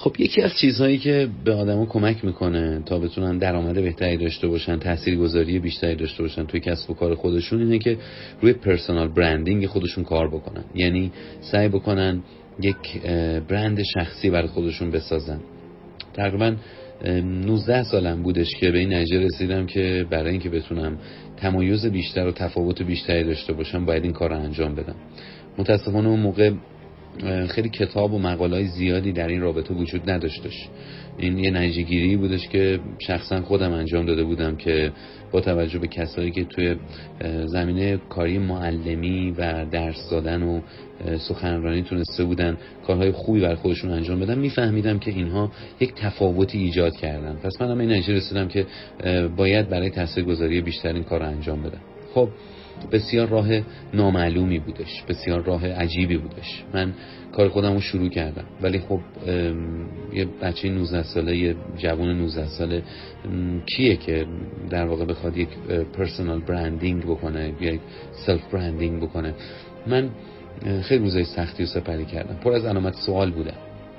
خب یکی از چیزهایی که به آدما کمک میکنه تا بتونن درآمد بهتری داشته باشن، تاثیرگذاری بیشتری داشته باشن توی کسب و کار خودشون، اینه که روی پرسونال برندینگ خودشون کار بکنن. یعنی سعی بکنن یک برند شخصی برای خودشون بسازن. تقریبا 19 سالم بودش که به این نتیجه رسیدم که برای اینکه بتونم تمایز بیشتر و تفاوت بیشتری داشته باشم باید این کار رو انجام بدم. متاسفانه اون موقع خیلی کتاب و مقاله‌های زیادی در این رابطه وجود نداشتش. این یه نتیجه گیری بودش که شخصا خودم انجام داده بودم که با توجه به کسایی که توی زمینه کاری معلمی و درس دادن و سخنرانی تونسته بودن کارهای خوبی برای خودشون انجام بدن، میفهمیدم که اینها یک تفاوتی ایجاد کردن. پس منم این نتیجه رسیدم که باید برای تاثیرگذاری بیشتر این کار رو انجام بدم. خب بسیار راه نامعلومی بودش، بسیار راه عجیبی بودش. من کار خودم رو شروع کردم، ولی خب یه بچه 19 ساله، یه جوان 19 ساله کیه که در واقع بخواد یک پرسونال برندینگ بکنه یا یک سلف برندینگ بکنه؟ من خیلی روزای سختی رو سپری کردم، پر از علامت سوال بودم.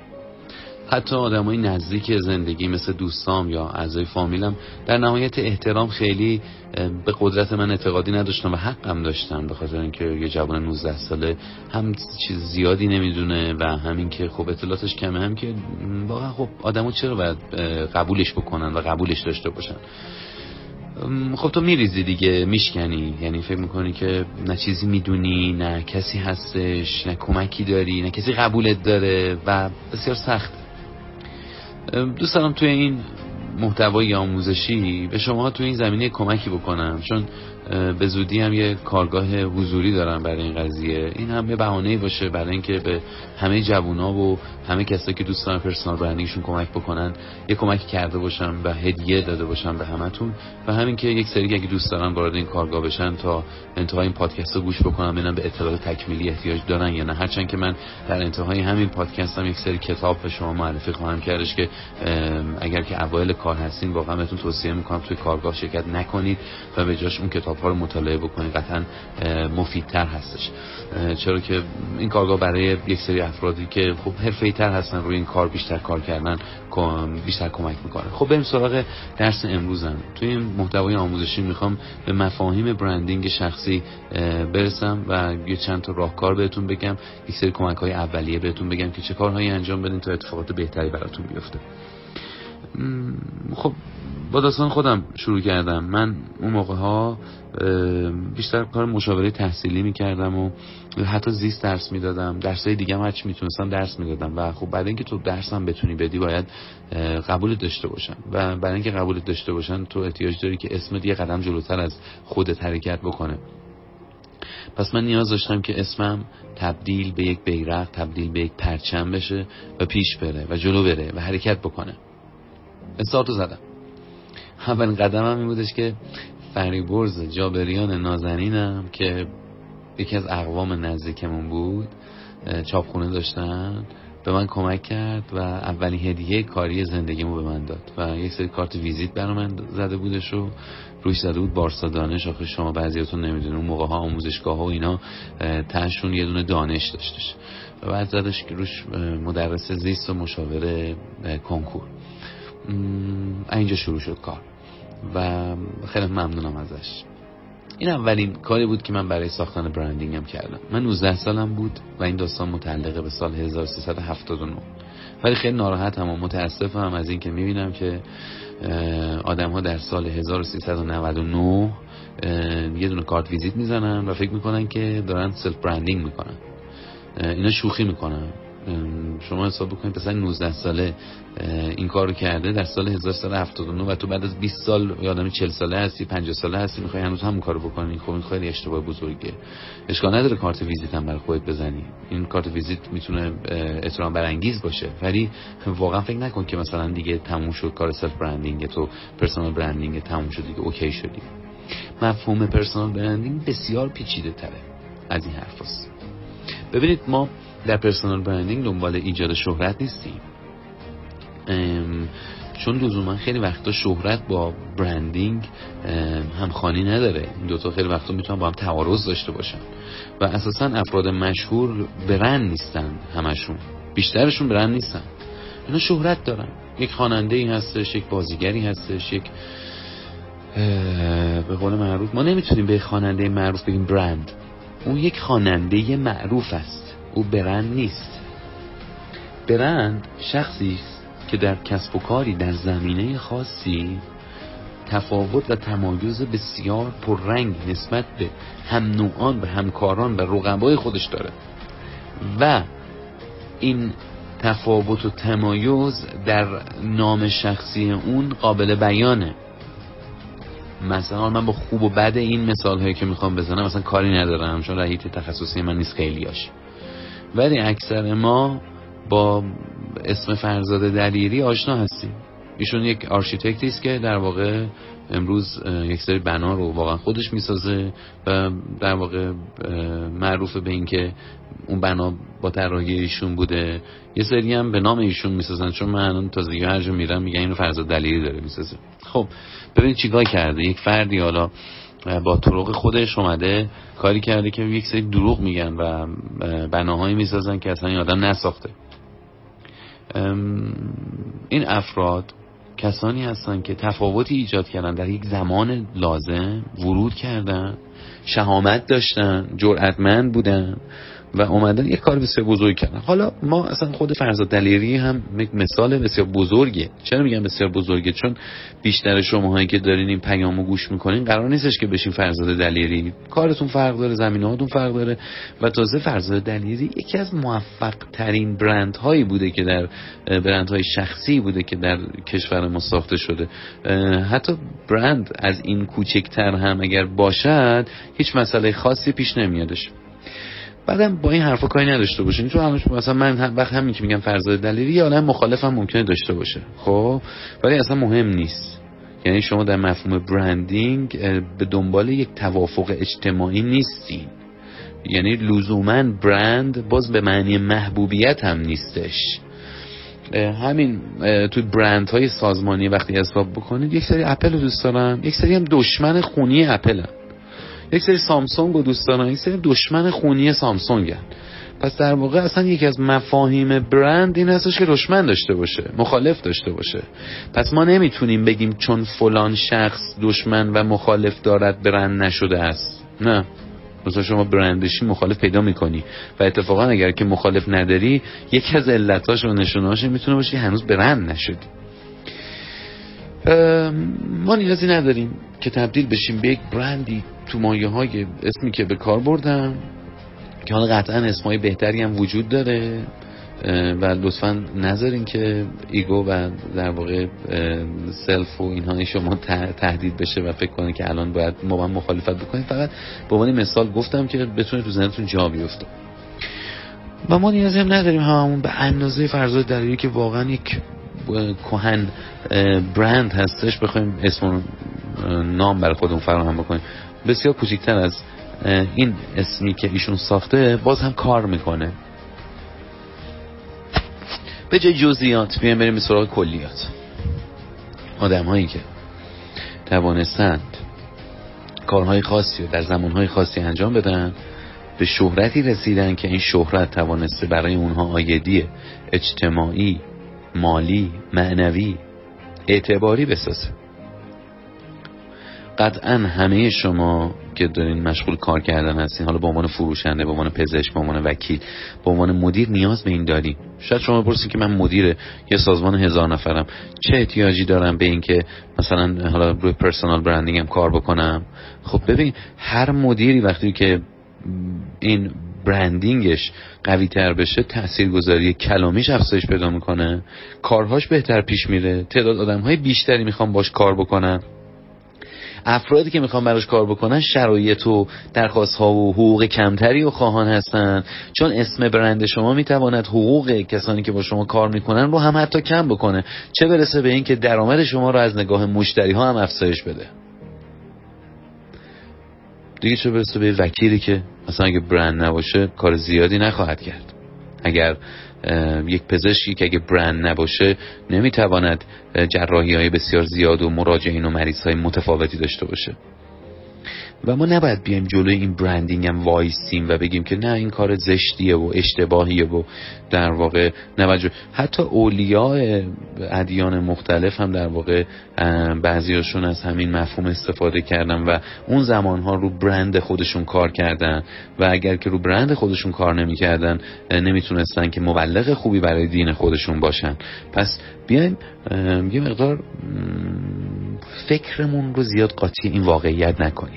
حتی آدمای نزدیک زندگی مثل دوستام یا اعضای فامیلم در نهایت احترام خیلی به قدرت من اعتقادی نداشتن و حقم داشتن، به خاطر اینکه یه جوان 19 ساله هم چیز زیادی نمیدونه و همین که خب اطلاعاتش کمه، هم که واقعا خب آدمو چرا باید قبولش بکنن و قبولش داشته باشن. خب تو میریزی دیگه، میشکنی، یعنی فکر میکنی که نه چیزی میدونی، نه کسی هستش، نه کمکی داری، نه کسی قبولت داره و بسیار سخت. دوست دارم توی این محتوای آموزشی به شما توی این زمینه کمکی بکنم، چون به زودی هم یه کارگاه حضوری دارم برای این قضیه. این هم یه بهانه‌ای باشه برای اینکه به همه جوونا و همه کسایی که دوست دارن پرسونال برندینگشون کمک بکنن یه کمکی کرده باشم و هدیه داده باشم به همتون. و همین که یک سری اگه دوست دارن وارد این کارگاه بشن تا انتهای این پادکست رو گوش بکنن، ببینن به اطلاعات تکمیلی احتیاج دارن یا نه. هرچند که من در انتهای همین پادکست هم یک سری کتاب به شما معرفی خواهم کردش که اگر که اوایل کار هستین واقعا بهتون توصیه میکنم توی کارگاه شرکت نکنید و به جاش اون کتاب‌ها رو مطالعه بکنید، قطعاً مفیدتر هستش. چرا که این کارگاه برای یک سری افرادی که خب حرفه‌ای‌تر هستن روی این کار بیشتر کار کردن بیشتر کمک میکنه. خب بریم سراغ درس امروزم. توی این محتوای آموزشی میخوام به مفاهیم برندینگ شخصی برسم و یه چند تا راهکار بهتون بگم، یک سری کمک‌های اولیه بهتون بگم که چه کارهایی انجام بدین تا اتفاقات بهتری براتون بیفته. خب با داستان خودم شروع کردم. من اون موقع ها بیشتر کار مشاوره تحصیلی میکردم و حتی زیست درس میدادم، درسای دیگه هم هرچی میتونستم درس میدادم. و خب بعد اینکه تو درسم بتونی بدی باید قبولت داشته باشن و برای اینکه قبولت داشته باشن تو احتیاج داری که اسمت یه قدم جلوتر از خودت حرکت بکنه. پس من نیاز داشتم که اسمم تبدیل به یک بیرق، تبدیل به یک پرچم بشه و پیش بره و جلو بره و حرکت بکنه. استارتو زدم. اولین قدمم این بودش که فریبرز جابریان نازنینم که یکی از اقوام نزدیکمون بود، چاپخونه داشتن، به من کمک کرد و اولین هدیه کاری زندگیمو به من داد و یک سری کارت ویزیت برای من زده بودش و روش زده بود بارسا دانش. آخه شما بعضیاتون نمیدونن اون موقع ها آموزشگاه ها و اینا تهشون یه دونه دانش داشتش و بعد زدش که روش مدرس زیست و مشاور کنکور. اینجا شروع شد کار و خیلی ممنونم ازش. این اولین کاری بود که من برای ساختن برندینگم کردم. من 19 سالم بود و این داستان متعلقه به سال 1379. ولی خیلی ناراحتم و متاسفم از این که میبینم که آدم ها در سال 1399 یه دونه کارت ویزیت میزنن و فکر میکنن که دارن سلف برندینگ میکنن. اینا شوخی میکنن. شما حساب بکنید مثلا 19 ساله این کارو کرده در سال 1379 و تو بعد از 20 سال یا آدم 40 ساله هستی، 50 ساله هستی، میخوای هنوز همون کارو بکنی. خب این خیلی اشتباه بزرگه. اشکال نداره کارت ویزیت هم برای خودت بزنی. این کارت ویزیت میتونه احترام برانگیز باشه، ولی واقعا فکر نکن که مثلا دیگه تموم شد کار سلف برندینگ تو، پرسونال برندینگ تموم شد دیگه، اوکی شدی. مفهوم پرسونال برندینگ بسیار پیچیده تره از این حرفاست. ببینید ما در پرسونال برندینگ دنبال ایجاد شهرت نیستیم، چون لزوما خیلی وقتا شهرت با برندینگ همخوانی نداره. این دوتا خیلی وقتا میتونن با هم تعارض داشته باشن و اساسا افراد مشهور برند نیستن، همشون بیشترشون برند نیستن. اینا شهرت دارن. یک خواننده‌ای هستش، یک بازیگری هستش، یک به قول معروف ما نمیتونیم به خواننده معروف بگیم برند. اون یک خواننده معروف است، او برند نیست. برند شخصی است که در کسب و کاری در زمینه خاصی تفاوت و تمایز بسیار پررنگ نسبت به هم نوعان و همکاران و رقبای خودش داره و این تفاوت و تمایز در نام شخصی اون قابل بیانه. مثلا من با خوب و بد این مثال هایی که میخوام بزنم مثلا کاری ندارم، چون رهیت تخصصی من نیست خیلیاش، ولی اکثر ما با اسم فرزاد دلیری آشنا هستیم. ایشون یک آرشیتکتی است که در واقع امروز یک سری بنا رو واقعا خودش میسازه و در واقع معروفه به این که اون بنا با طراحی ایشون بوده. یه سری هم به نام ایشون میسازن، چون من الان تازگی هر جا میرم میگن اینو فرزاد دلیری داره میسازه. خب ببینید چیکار کرده یک فردی، حالا با طرق خودش اومده کاری کرده که یک سری دروغ میگن و بناهایی میسازن که اصلا این آدم نساخته. این افراد کسانی هستن که تفاوتی ایجاد کردن، در یک زمان لازم ورود کردن، شهامت داشتن، جرأتمند بودن و اومدن یک کار بسیار بزرگ کردن. حالا ما اصلا خود فرزاد دلیری هم یک مثال بسیار بزرگه. چرا میگم بسیار بزرگه؟ چون بیشتر شماهایی که دارین این پیامو گوش میکنین قرار نیستش که بشین فرزاد دلیری. کارتون فرق داره، زمینه‌هاتون فرق داره و تازه فرزاد دلیری یکی از موفق ترین برندهایی بوده که در برندهای شخصی بوده که در کشور ما ساخته شده. حتی برند از این کوچکتر هم اگر باشد هیچ مسئله خاصی پیش نمیادش. بعدم با این حرفا کاری نداشته باشین، چون مثلا من وقت همین که میگم فرزاد دلیری یا الان مخالفم ممکنه داشته باشه، خب ولی اصلا مهم نیست. یعنی شما در مفهوم برندینگ به دنبال یک توافق اجتماعی نیستین. یعنی لزوما برند باز به معنی محبوبیت هم نیستش. همین توی برندهای سازمانی وقتی حساب بکنید یک سری اپل رو دوست دارن، یک سری هم دشمن خونی اپلن، یک سری سامسونگ رو دوست دارن، یک سری دشمن خونی سامسونگن. پس در واقع اصلا یکی از مفاهیم برند این هستش که دشمن داشته باشه، مخالف داشته باشه. پس ما نمیتونیم بگیم چون فلان شخص دشمن و مخالف دارد برند نشده است. نه، مثلا شما برندشی مخالف پیدا میکنی و اتفاقا اگر که مخالف نداری یکی از علتاش و نشونهاش میتونه باشه هنوز برند نشدی. ما نیازی نداریم که تبدیل بشیم به یک برندی تو مایه‌های اسمی که به کار بردم، که حالا قطعا اسمای بهتری هم وجود داره و لطفاً نذارین که ایگو و در واقع سلف و اینها شما تهدید بشه و فکر کنید که الان باید ما مخالفت بکنید. فقط به عنوان مثال گفتم که بتونه تو ذهنتون جا بیفته. و ما نیازی هم نداریم هممون به اندازه فرزاد دلیری که واقعا یک کهن برند هستش بخوایم اسم نام برای خودمون فراهم بکنیم. بسیار کوچکتر از این اسمی که ایشون ساخته باز هم کار میکنه. به جای جزئیات بیایم بریم به سراغ کلیات. آدم هایی که توانستند کارهای خاصی رو در زمانهای خاصی انجام بدن، به شهرتی رسیدن که این شهرت توانسته برای اونها عایدی اجتماعی، مالی، معنوی، اعتباری بسازه. قطعا همه شما که دارین مشغول کار کردن هستین، حالا به عنوان فروشنده، به عنوان پزشک، به عنوان وکیل، به عنوان مدیر نیاز به این دارین. شاید شما بپرسین که من مدیر یه سازمان 1000 نفرم، چه احتیاجی دارم به این که مثلا حالا روی پرسونال برندینگ هم کار بکنم؟ خب ببین، هر مدیری وقتی که این برندینگش قوی تر بشه، تاثیرگذاری کلامیش افزایش پیدا میکنه، کارهاش بهتر پیش میره، تعداد آدم‌های بیشتری میخوان باش کار بکنن، افرادی که میخوان براش کار بکنن شرایط و درخواست‌ها و حقوق کمتری و خواهان هستن، چون اسم برند شما میتواند حقوق کسانی که با شما کار میکنن رو هم حتی کم بکنه، چه برسه به این که درآمد شما رو از نگاه مشتری ها هم افزایش بده. دیگه چه برسه به وکیلی که مثلا اگه برند نباشه کار زیادی نخواهد کرد. اگر یک پزشکی که اگه برند نباشه نمیتواند جراحی های بسیار زیاد و مراجعین و مریض های متفاوتی داشته باشه. و ما نباید بیایم جلوی این برندینگ هم وایسیم و بگیم که نه این کار زشتیه و اشتباهیه و در واقع نوجه. حتی اولیاء ادیان مختلف هم در واقع بعضیاشون از همین مفهوم استفاده کردن و اون زمانها رو برند خودشون کار کردن و اگر که رو برند خودشون کار نمی‌کردن نمیتونستن که مبلغ خوبی برای دین خودشون باشن. پس بیایم یه مقدار فکرمون رو زیاد قاطی این واقعیت نکنیم.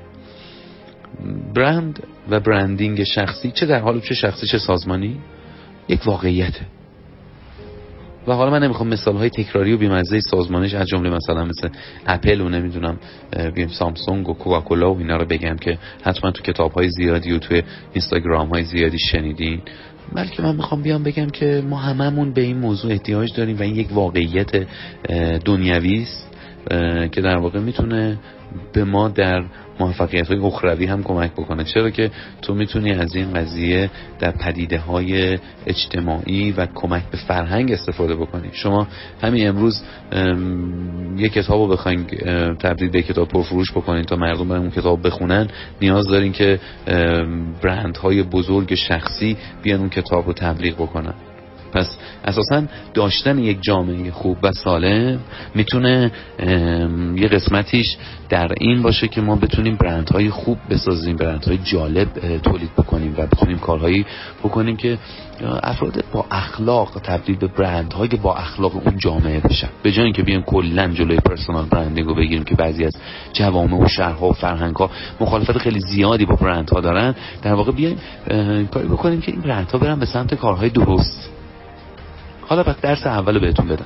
برند و برندینگ شخصی، چه در حال چه شخصی چه سازمانی، یک واقعیته و حالا من نمیخوام مثالهای تکراری و بی‌مزه سازمانش از جمله مثلا مثل اپل و نمیدونم بیم سامسونگ و کوکاکولا و اینا رو بگم که حتما تو کتاب‌های زیادی و تو اینستاگرام‌های زیادی شنیدین، بلکه من میخوام بیام بگم که ما هممون به این موضوع احتیاج داریم و این یک واقعیت دنیوی است که در واقع میتونه به ما در موفقیت‌های اخروی هم کمک بکنه. چرا که تو میتونی از این قضیه در پدیده‌های اجتماعی و کمک به فرهنگ استفاده بکنی. شما همین امروز یک کتابو بخواید تبدیل به کتاب پرفروش بکنید تا مردم برای اون کتاب بخونن، نیاز دارین که برندهای بزرگ شخصی بیان اون کتاب رو تبلیغ بکنن. پس اساساً داشتن یک جامعه خوب و سالم میتونه یه قسمتیش در این باشه که ما بتونیم برندهای خوب بسازیم، برندهای جالب تولید بکنیم و بتونیم کارهایی بکنیم که افراد با اخلاق تبدیل به برندهای با اخلاق اون جامعه بشن، به جای اینکه بیایم کلا جلوی پرسونال برندینگ رو بگیریم که بعضی از جوامع و شهرها و فرهنگ‌ها مخالفت خیلی زیادی با برندها دارن. در واقع بیایم کاری بکنیم که این برندها برن به سمت کارهای درست. حالا وقت درس اول بهتون بدم.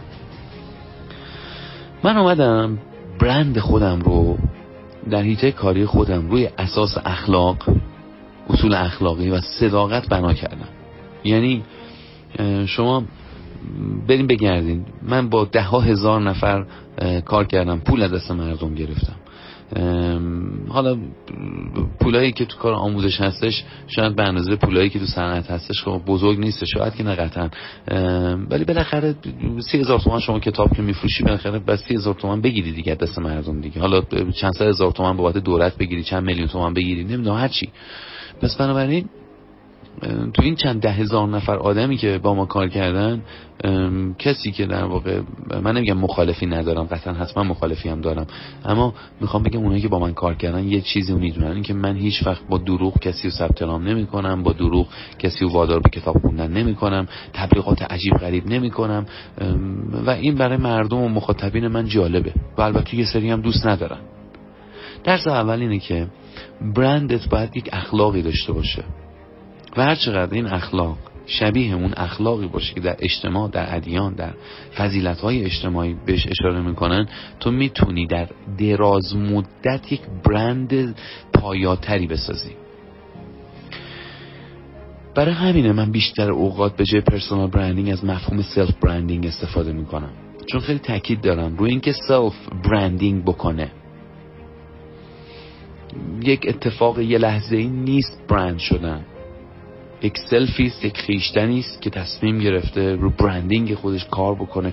من اومدم برند خودم رو در حیطه کاری خودم روی اساس اخلاق، اصول اخلاقی و صداقت بنا کردم. یعنی شما بریم بگردین، من با 10,000 نفر کار کردم، پول از دست مردم گرفتم. حالا پولایی که تو کار آموزش هستش شاید به اندازه پولایی که تو صنعت هستش خب بزرگ نیست، شاید که نه قطعا، ولی بالاخره 30,000 تومان شما کتاب که میفروشی بالاخره بس 30,000 تومان بگیری دیگه دست مردم دیگه. حالا چند صد هزار تومان بابت دولت بگیری، چند میلیون تومان بگیری، نمیدونم هر چی. پس بنابراین تو این چند 10,000 نفر آدمی که با ما کار کردن، کسی که در واقع من نمیگم مخالفی ندارم، قطعا حتما مخالفی هم دارم، اما میخوام بگم اونایی که با من کار کردن یه چیزی رو میدونن، این که من هیچ وقت با دروغ کسی رو ثبت نام نمیکنم، با دروغ کسی رو وادار به کتاب خوندن نمیکنم، تبلیغات عجیب غریب نمیکنم و این برای مردم و مخاطبین من جالبه و البته یه سری هم دوست ندارن. درس اول اینه که برندت باید یک اخلاقی داشته باشه و هر چقدر این اخلاق شبیه اون اخلاقی باشه که در اجتماع، در ادیان، در فضیلت‌های اجتماعی بهش اشاره میکنن، تو میتونی در دراز مدت یک برند پایاتری بسازی. برای همینه من بیشتر اوقات به جای پرسونال برندینگ از مفهوم سلف برندینگ استفاده میکنم، چون خیلی تاکید دارم روی اینکه سلف برندینگ بکنه. یک اتفاق یه لحظه‌ای نیست برند شدن، یک سلفیست، یک خیشتنیست که تصمیم گرفته رو برندینگ خودش کار بکنه.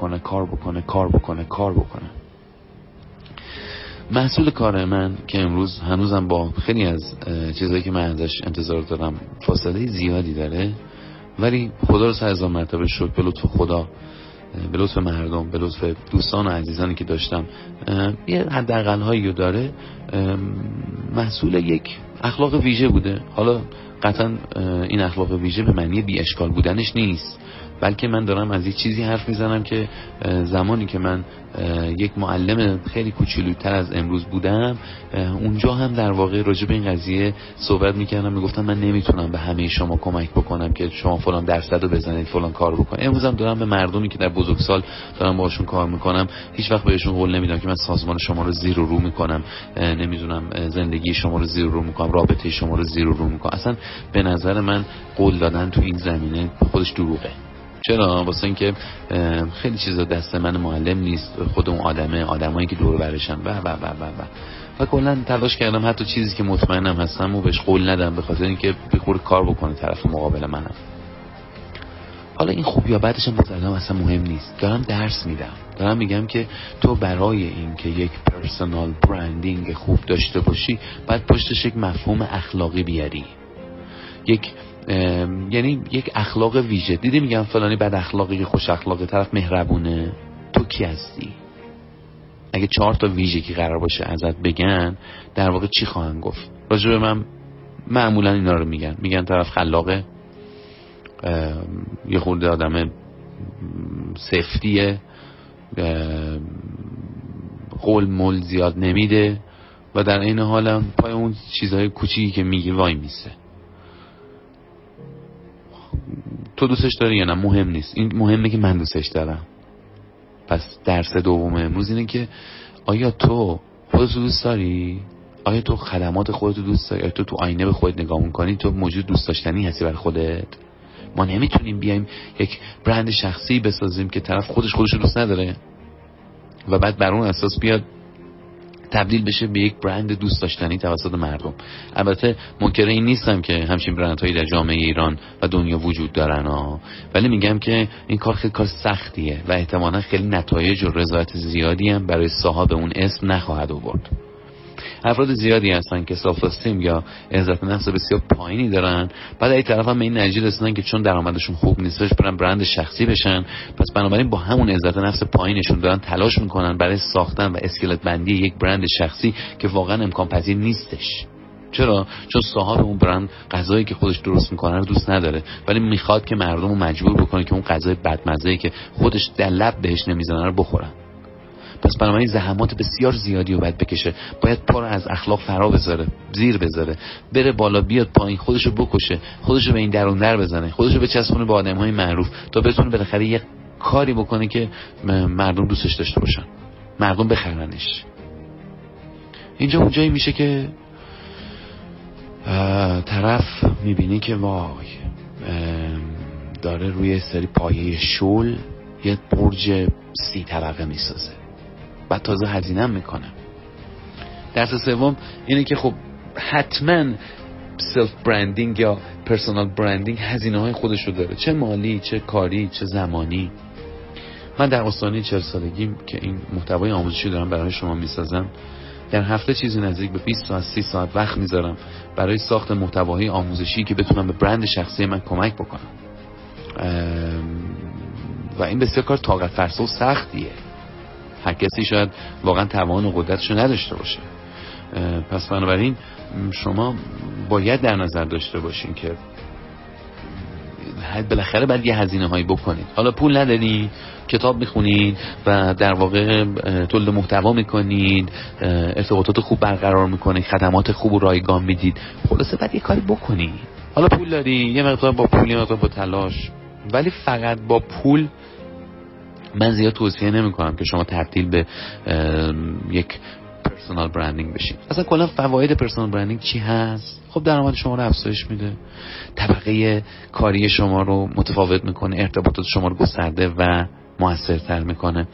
محصول کار من که امروز هنوزم با خیلی از چیزایی که من ازش انتظار دارم فاصله زیادی داره، ولی خدا رو 100,000 مرتبه شکر به لطف خدا، به لطف مردم، به لطف دوستان و عزیزانی که داشتم، یه حداقل هایی رو داره. محصول یک اخلاق ویژه بوده. حالا قطعا این اخلاق ویژه به معنی بی اشکال بودنش نیست، بلکه من دارم از یک چیزی حرف میزنم که زمانی که من یک معلم خیلی کوچولوتر از امروز بودم، اونجا هم در واقع راجع به این قضیه صحبت میکردم، میگفتم من نمیتونم به همه شما کمک بکنم که شما فلان درصد رو بزنید، فلان کار بکنید. امروز هم دارم به مردمی که در بزرگسال دارم باهاشون کار میکنم هیچ وقت بهشون قول نمیدم که من سازمان شما رو زیر و رو میکنم، نمیدونم زندگی شما رو زیر و رو میکنم، رابطه شما رو زیر و رو میکنم. اصلا به نظر من قول دادن تو این زمینه خودش دروغه. چرا؟ واسه اینکه خیلی چیزا دست من معلم نیست، خود اون آدمایی که دور برشن و کلا تلاش کردم حتی چیزی که مطمئنم هستم و بهش قول ندم، به خاطر اینکه بخوره کار بکنه طرف مقابل منم. حالا این خوب یا بدش هم مثلا اصلا مهم نیست، دارم درس میدم، دارم میگم که تو برای این که یک پرسونال برندینگ خوب داشته باشی باید پشتش یک مفهوم اخلاقی بیاری، یعنی یک اخلاق ویژه. دیدی میگم فلانی بد اخلاقی، خوش اخلاقی، طرف مهربونه، تو کی هستی؟ اگه 4 تا ویژگی قرار باشه ازت بگن، در واقع چی خواهن گفت؟ راجع به من معمولا اینا رو میگن طرف خلاقه، یه خورده آدم سفتیه، قول مول زیاد نمیده و در این حال هم پای اون چیزهای کوچیکی که میگی وای میسه. تو دوستش داری یا نه مهم نیست، این مهمه که من دوستش دارم. پس درس دوم امروز اینه که آیا تو خودتو دوست داری؟ آیا تو خدمات خودتو دوست داری؟ آیا تو آینه به خودت نگاه میکنی؟ تو موجود دوست داشتنی هستی برای خودت؟ ما نمیتونیم بیایم یک برند شخصی بسازیم که طرف خودشو دوست نداره و بعد بر اون اساس بیاد تبدیل بشه به یک برند دوست داشتنی توسط مردم. البته منکر این نیستم که همچین برندهایی در جامعه ایران و دنیا وجود دارن ولی میگم که این کار خیلی کار سختیه و احتمالاً خیلی نتایج و رضایت زیادی هم برای صاحب اون اسم نخواهد آورد. افراد زیادی هستن که سلف استیم یا عزت نفس بسیار پایینی دارن، بعد این طرف هم به این نتیجه رسیدن که چون درآمدشون خوب نیستش برن برند شخصی بشن، پس بنابراین با همون عزت نفس پایینشون دارن تلاش میکنن برای ساختن و اسکلت بندی یک برند شخصی که واقعا امکان پذیر نیستش. چرا؟ چون صاحب اون برند غذایی که خودش درست میکنه رو دوست نداره، ولی میخواد که مردم رو مجبور بکنه که اون غذای بدمزه‌ای که خودش در لب بهش نمیزنه رو بخورن. پس بنابراین زحمات بسیار زیادی رو باید بکشه، باید پا رو از اخلاق فرا بذاره، زیر بذاره، بره بالا بیاد پایین، خودشو بکشه، خودشو به این درون در بزنه، خودشو بچسبونه به آدم‌های معروف تا بتونه بالاخره یه کاری بکنه که مردم دوستش داشته باشن، مردم بخرنش. اینجا اونجایی میشه که طرف میبینی که وای داره روی سری پایه شل یه برج 30 طبقه میسازه، بعد تازه هزینه میکنه. درس سوم اینه که خب حتما سلف برندینگ یا پرسونال برندینگ هزینه های خودش رو داره، چه مالی، چه کاری، چه زمانی. من در آستانه 40 سالگیم که این محتوای آموزشی دارم برای شما میسازم، در هفته چیزی نزدیک به 20 تا 30 ساعت وقت میذارم برای ساخت محتواهای آموزشی که بتونم به برند شخصی من کمک بکنم و این بسیار کار طاقت فرسا و سختیه. هر کسی شاید واقعا توان و قدرتشو نداشته باشه. پس بنابراین شما باید در نظر داشته باشین که بالاخره باید یه هزینه هایی بکنید. حالا پول ندارید، کتاب میخونید و در واقع تولید محتوا میکنید، ارتباطات خوب برقرار میکنید، خدمات خوب و رایگان میدید، خلاصه باید یه کاری بکنید. حالا پول داری، یه مقدار با پول، یه مقدار با تلاش، ولی فقط با پول من زیاد توصیه نمی کنم که شما تبدیل به یک پرسونال برندینگ بشین. اصلا کلا فواید پرسونال برندینگ چی هست؟ خب درآمد شما رو افزایش میده، طبقه کاری شما رو متفاوت میکنه، ارتباطات شما رو گسترده و موثرتر میکنه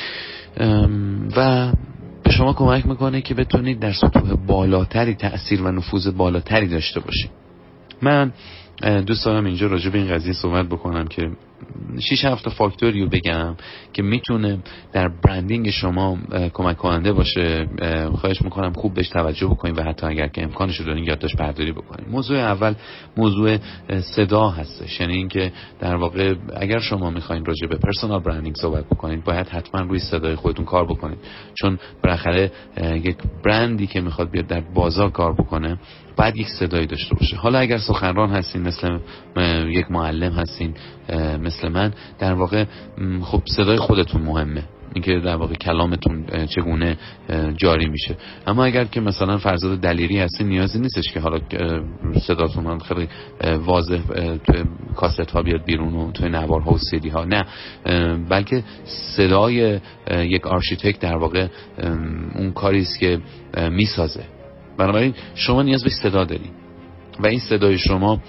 و به شما کمک میکنه که بتونید در سطوح بالاتری تأثیر و نفوذ بالاتری داشته باشید. من دوست دارم اینجا راجع به این قضیه صحبت بکنم که 6-7 فاکتوری رو بگم که میتونه در برندینگ شما کمک کننده باشه. خواهش میکنم خوب بهش توجه بکنید و حتی اگر که امکانش رو دارین یادداشت برداری بکنید. موضوع اول موضوع صدا هستش، یعنی اینکه در واقع اگر شما میخواین راجع به پرسونال برندینگ صحبت بکنید باید حتما روی صدای خودتون کار بکنید، چون بالاخره یک برندی که میخواد بیاد در بازار کار بکنه باید یک صدایی داشته باشه. حالا اگر سخنران هستین، مثل یک معلم هستین مثل من، در واقع خب صدای خودتون مهمه، اینکه در واقع کلامتون چگونه جاری میشه. اما اگر که مثلا فرزاد دلیری هستین نیازی نیستش که حالا صداتون هم خیلی واضح توی کاست ها بیاد بیرون و توی نوارها و سیدی ها، نه، بلکه صدای یک آرشیتکت در واقع اون کاری است که میسازه. بنابراین شما نیاز به صدا داری و این صدای شما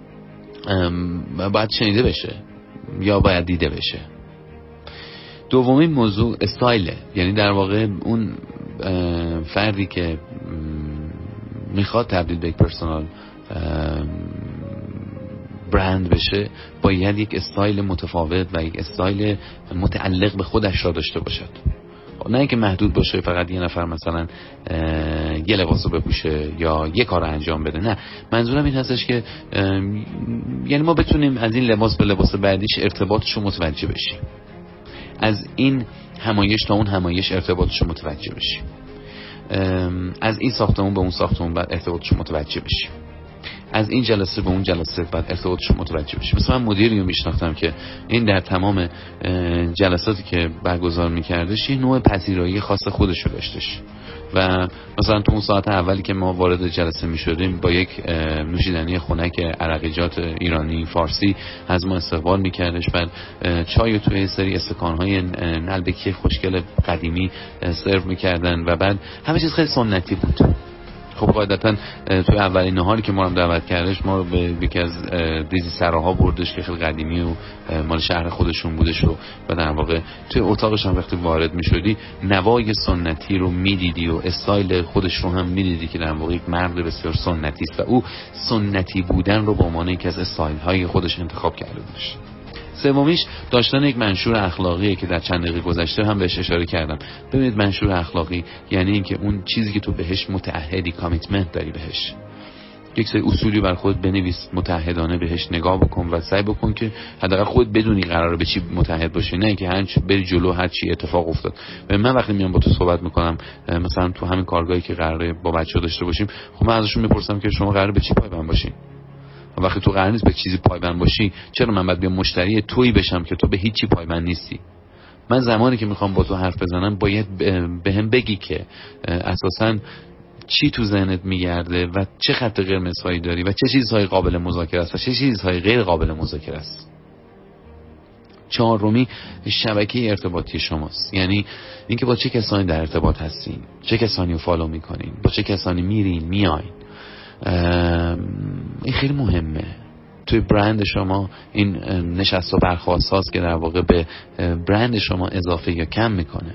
باید شنیده بشه یا باید دیده بشه. دومین موضوع استایله، یعنی در واقع اون فردی که میخواد تبدیل به یک پرسونال برند بشه باید یک استایل متفاوت و یک استایل متعلق به خودش را داشته باشد، نه اینکه محدود باشه فقط یه نفر مثلا یه لباسو بپوشه یا یه کار انجام بده. نه، منظورم این هستش که یعنی ما بتونیم از این لباس به لباس بعدیش ارتباطشو متوجه بشیم، از این همایش تا اون همایش ارتباطشو متوجه بشیم، از این ساختمون به اون ساختمون بعد ارتباطشو متوجه بشیم، از این جلسه به اون جلسه بعد ارتباطشو متوجه بشیم. مثلا من مدیری رو میشناختم که این در تمام جلساتی که برگزار میکردش یه نوع پذیرایی خاص خودشو داشتش و مثلا تو اون ساعت اولی که ما وارد جلسه میشدیم با یک نوشیدنی خنک عرقیجات ایرانی فارسی از ما استقبال میکردش، بعد چای توی سری استکانهای نلبکی خوشگل قدیمی سرو میکردن و بعد همه چیز خیلی سنتی بود. خب قاعدتا توی اولین نهاری که ما رو دعوت کردش ما رو به یکی از دیزی سراها بردش که خیلی قدیمی و مال شهر خودشون بودش و در واقع توی اتاقش هم وقتی وارد میشدی نوای سنتی رو میدیدی و استایل خودش رو هم میدیدی که در واقع یک مرد بسیار سنتی است و او سنتی بودن رو به عنوان یکی از استایل های خودش انتخاب کرده بودش. سومیش داشتن یک منشور اخلاقیه که در چند دقیقه گذشته هم بهش اشاره کردم. ببینید منشور اخلاقی یعنی اینکه اون چیزی که تو بهش متعهدی، کامیتمنت داری بهش، یک سری اصولی بر خود بنویس، متعهدانه بهش نگاه بکن و سعی بکن که حداقل خود بدونی قراره به چی متعهد باشی، نه اینکه هر چی بری جلو هر چی اتفاق افتاد. و من وقتی میام با تو صحبت میکنم مثلا تو همین کارگاهی که قراره با بچه‌ها داشته باشیم، خب من ازشون میپرسم که شما قراره به چی پایبند باشین؟ وقتی تو قرار نیست به چیزی پایبند باشی، چرا من باید بیام مشتری تویی بشم که تو به هیچی پایبند نیستی؟ من زمانی که میخوام با تو حرف بزنم باید بهم بگی که اساساً چی تو ذهنت میگرده و چه خط قرمزهایی داری و چه چیزهای قابل مذاکره است و چه چیزهای غیر قابل مذاکره است. چهارمی شبکه ارتباطی شماست، یعنی اینکه با چه کسانی در ارتباط هستین، چه کسانی رو فالو میکنین، با چه کسانی میرین میاین. این خیلی مهمه توی برند شما. این نشست و برخاست هاست که در واقع به برند شما اضافه یا کم میکنه.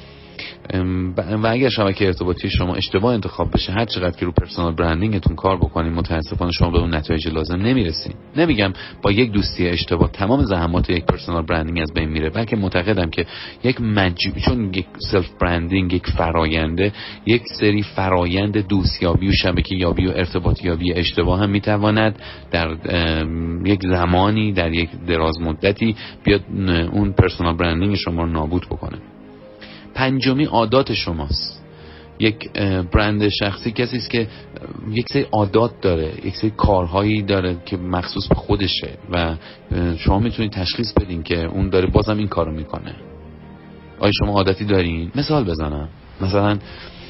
و اگر شبکه ارتباطی شما اشتباه انتخاب بشه، هر چقدر که رو پرسونال برندینگتون کار بکنید متاسفانه شما به اون نتایج لازم نمیرسین. نمیگم با یک دوستی اشتباه تمام زحمات یک پرسونال برندینگ از بین میره، بلکه معتقدم که چون یک سلف برندینگ یک فراینده، یک سری فرایند دوستیابی و شبکه یابی و ارتباط یابی اشتباه هم میتواند در یک زمانی در یک دراز مدتی بیاد اون پرسونال برندینگ شما رو نابود بکنه. پنجمی عادات شماست. یک برند شخصی کسی است که یک سری عادات داره، یک سری کارهایی داره که مخصوص به خودشه و شما میتونید تشخیص بدین که اون داره بازم این کارو میکنه. آیا شما عادتی دارین؟ مثال بزنم، مثلا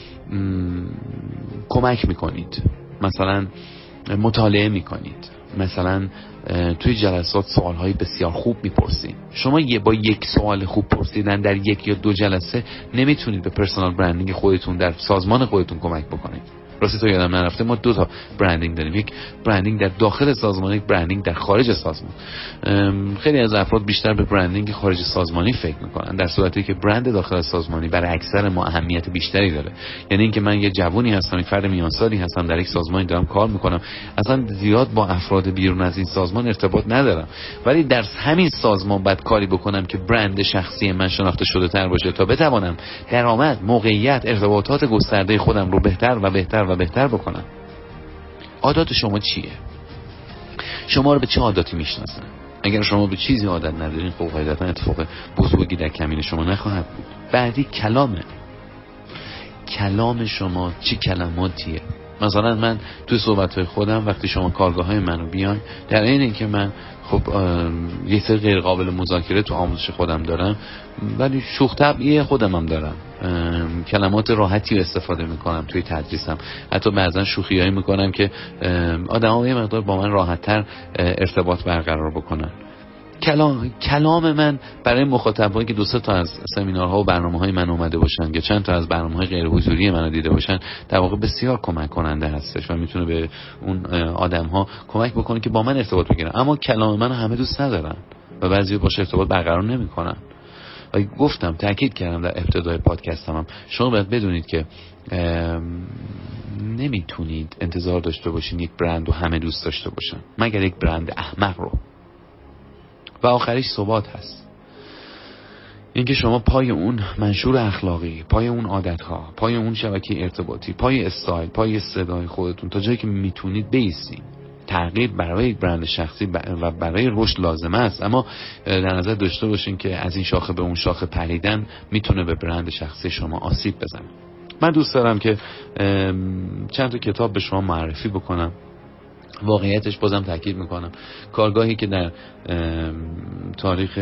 کمک میکنید، مثلا مطالعه میکنید، مثلا توی جلسات سوالهای بسیار خوب میپرسید. شما با یک سوال خوب پرسیدن در یک یا دو جلسه نمیتونید به پرسونال برندینگ خودتون در سازمان خودتون کمک بکنید. راستی تو یادم نرفته ما 2 تا برندینگ داریم، یک برندینگ در داخل سازمان، یک برندینگ در خارج سازمان. خیلی از افراد بیشتر به برندینگ خارج سازمانی فکر میکنن، در صورتی که برند داخل سازمانی برای اکثر ما اهمیت بیشتری داره. یعنی اینکه من یه جوونی هستم، یک فرد میانسالی هستم، در یک سازمانی دارم کار میکنم، اصلا زیاد با افراد بیرون از این سازمان ارتباط ندارم، ولی در همین سازمان باید کاری بکنم که برند شخصی من شناخته شده تر باشه تا بتوانم درآمد، موقعیت، ارتباطات گسترده خودم رو بهتر و بهتر و بهتر بکنم. عادات شما چیه؟ شما رو به چه عاداتی میشناسن؟ اگر شما به چیزی عادت ندارین، خب قاعدتا اتفاق بزرگی در کمین شما نخواهد بود. بعدی کلام شما چه کلماتیه؟ مثلا من توی صحبت‌های خودم وقتی شما کارگاه‌های منو بیان، در این اینکه من خب یه سری غیر قابل مذاکره تو آموزش خودم دارم، ولی شوخ طبعی خودم هم دارم، کلمات راحتی رو استفاده میکنم توی تدریسم، حتی بعضا شوخیایی میکنم که آدم‌ها یه مقدار با من راحت‌تر ارتباط برقرار بکنن. کلام من برای مخاطبایی که 2-3 تا از سمینارها و برنامه‌های من اومده باشن یا چند تا از برنامه‌های غیر حضوری منو دیده باشن، در واقع بسیار کمک کننده هستش و میتونه به اون آدم‌ها کمک بکنه که با من ارتباط بگیرن. اما کلام من همه دوست ندارن و بعضی باشه ارتباط برقرار نمی‌کنن. و گفتم، تاکید کردم در ابتدای پادکستم، شما باید بدونید که نمیتونید انتظار داشته باشین یک برند رو همه دوست داشته باشن، مگر یک برند احمق رو. و آخرش ثبات هست، اینکه شما پای اون منشور اخلاقی، پای اون عادتها، پای اون شبکه ارتباطی، پای استایل، پای صدای خودتون تا جایی که میتونید بیستین. تغییر برای یک برند شخصی و برای رشد لازمه است، اما در نظر داشته باشین که از این شاخه به اون شاخه پریدن میتونه به برند شخصی شما آسیب بزنه. من دوست دارم که چند تا کتاب به شما معرفی بکنم. واقعیتش بازم تاکید میکنم کارگاهی که در تاریخ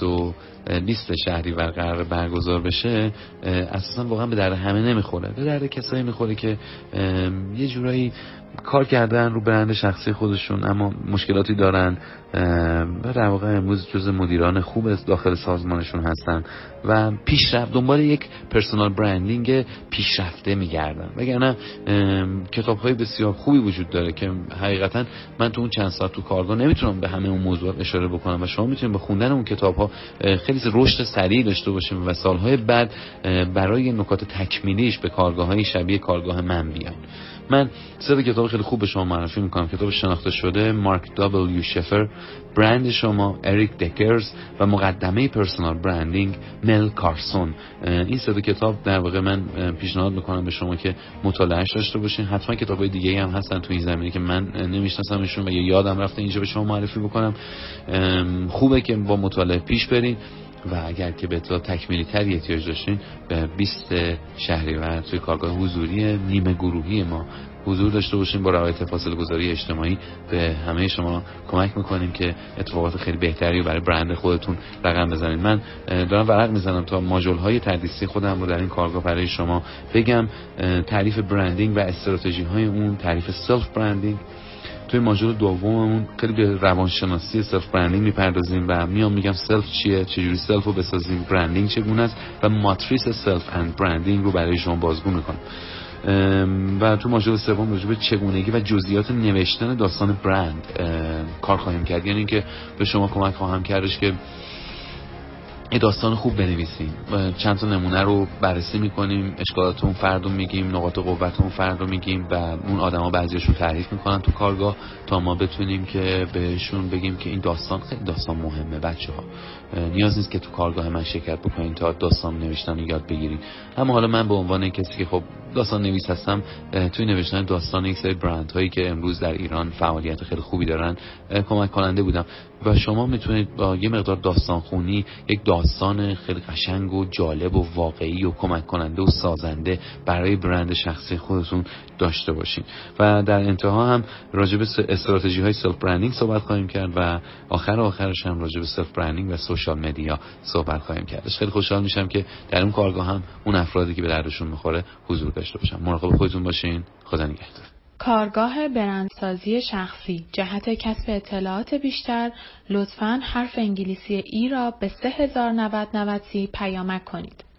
20 شهریور قرار برگزار بشه اساسا واقعا به درد همه نمیخوره، به درد کسایی میخوره که یه جورایی کار کردن رو برند شخصی خودشون اما مشکلاتی دارن و در واقع امروز جز مدیران خوب داخل سازمانشون هستن و پیشرفت دنبال یک پرسونال برندینگ پیشرفته میگردن. وگرنه کتاب‌های بسیار خوبی وجود داره که حقیقتا من تو اون چند ساعت تو کارگاه نمیتونم به همه اون موضوعات اشاره بکنم و شما میتونید با خوندن اون کتاب‌ها خیلی رشد سریع داشته باشیم و سالهای بعد برای نکات تکمیلیش به کارگاه‌های شبیه کارگاه من بیان. من 3 کتاب خیلی خوب به شما معرفی میکنم. کتاب شناخته شده مارک دابلیو شفر، برند شما اریک دکرز و مقدمه پرسونال برندینگ مل کارسون. این 3 کتاب در واقع من پیشنهاد میکنم به شما که مطالعهش داشته باشین. حتما کتابای دیگه هم هستن تو این زمینه که من نمیشناسمشون و یا یادم رفته اینجا به شما معرفی بکنم. خوبه که با مطالعه پیش برین و اگر که به اطلاع تکمیلی تری احتیاج داشتین به 20 شهریور توی کارگاه حضوری نیمه گروهی ما حضور داشته باشین. با رعایت فاصله گذاری اجتماعی به همه شما کمک میکنیم که اتفاقات خیلی بهتری رو برای برند خودتون رقم بزنید. من دارم ورق میزنم تا ماژول‌های تدریسی خودم رو در این کارگاه برای شما بگم. تعریف برندینگ و استراتژی‌های اون، تعریف سلف برندینگ. توی ماژول دوممون خیلی به روانشناسی سلف برندینگ میپردازیم و میگم سلف چیه، چجوری سلف رو بسازیم، برندینگ چگونه است و ماتریس سلف اند برندینگ رو برای شما بازگو میکنم. و تو ماژول سوم راجع به چگونگی و جزئیات نوشتن داستان برند کار خواهیم کرد. یعنی اینکه به شما کمک خواهم کردش که یه داستان خوب بنویسیم. چند تا نمونه رو بررسی میکنیم، اشکالات اون فرد رو میگیم، نقاط قوت اون فرد رو میگیم و اون آدما بعضیاشون تعریف میکنن تو کارگاه تا ما بتونیم که بهشون بگیم که این داستان خیلی داستان مهمه. بچه‌ها نیاز نیست که تو کارگاه من شرکت بکنین تا داستان نوشتن رو یاد بگیرین. اما حالا من به عنوان کسی که خب داستان نویس هستم توی نوشتن داستان یک سری برند هایی که امروز در ایران فعالیت خیلی خوبی دارن کمک کننده بودم و شما میتونید با یه مقدار داستان خونی یک داستان خیلی قشنگ و جالب و واقعی و کمک کننده و سازنده برای برند شخصی خودتون داشته باشین. و در انتها هم راجع به استراتژی های سلف برندینگ صحبت خواهیم کرد و آخرش هم راجع به سلف برندینگ و سوشال مدیا صحبت خواهیم کرد. خیلی خوشحال میشم که در اون کارگاه هم اون افرادی که به دردشون میخوره حضور داشته باشن. مراقب خودتون باشین. خدا نگهدار. کارگاه برندسازی شخصی جهت کسب اطلاعات بیشتر لطفاً حرف انگلیسی ای را به 309090 پیامک کنید.